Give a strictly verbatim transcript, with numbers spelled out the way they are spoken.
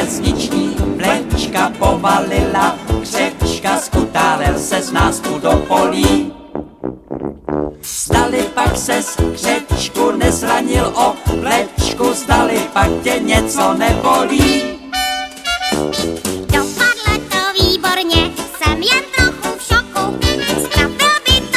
železniční vlečka povalila, křečka skutálel se z nástu do polí. Zdali pak ses křečku nezranil o vlečku, zdali pak tě něco nebolí.